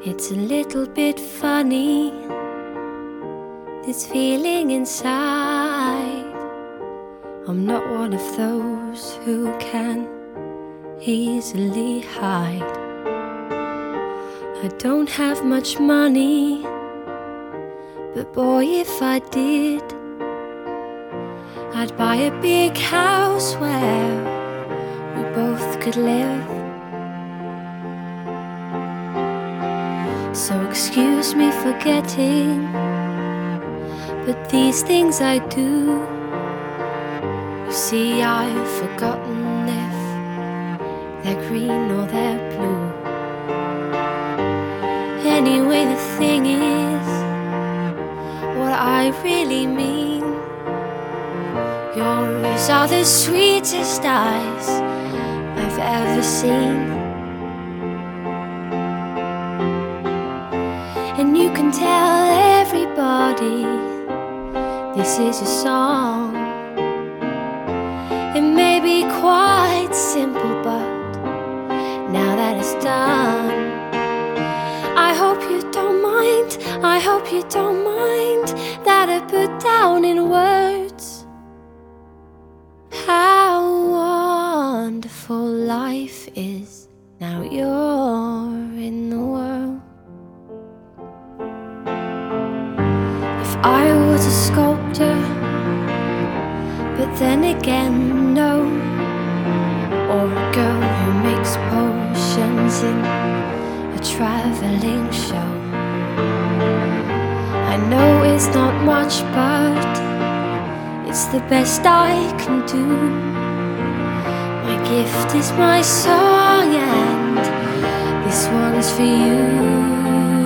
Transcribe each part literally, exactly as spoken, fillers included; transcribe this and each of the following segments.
It's a little bit funny, this feeling inside. I'm not one of those who can easily hide. I don't have much money, but boy, if I did, I'd buy a big house where we both could live. So excuse me for getting, but these things I do. You see, I've forgotten if they're green or they're blue. Anyway, the thing is, what I really mean, yours are the sweetest eyes I've ever seen. And you can tell everybody this is a song. It may be quite simple, but now that it's done, I hope you don't mind, I hope you don't mind that I put down in words how wonderful life is now you're in the world. If I was a sculptor, but then again no, or a girl who makes potions in a traveling show. I know it's not much, but it's the best I can do. My gift is my song, and this one's for you.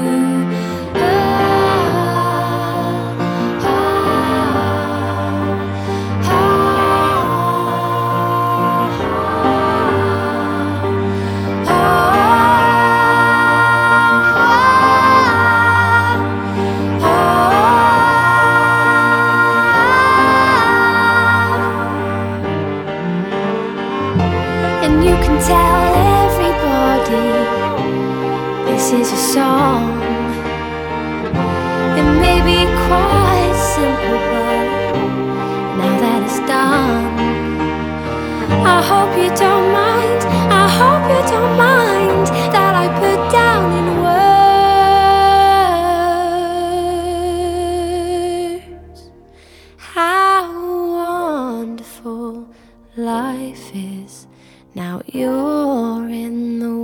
And you can tell everybody this is a song. It may be quite simple, but now that it's done, I hope you don't mind, I hope you don't mind that I put down in words how wonderful life is now you're in the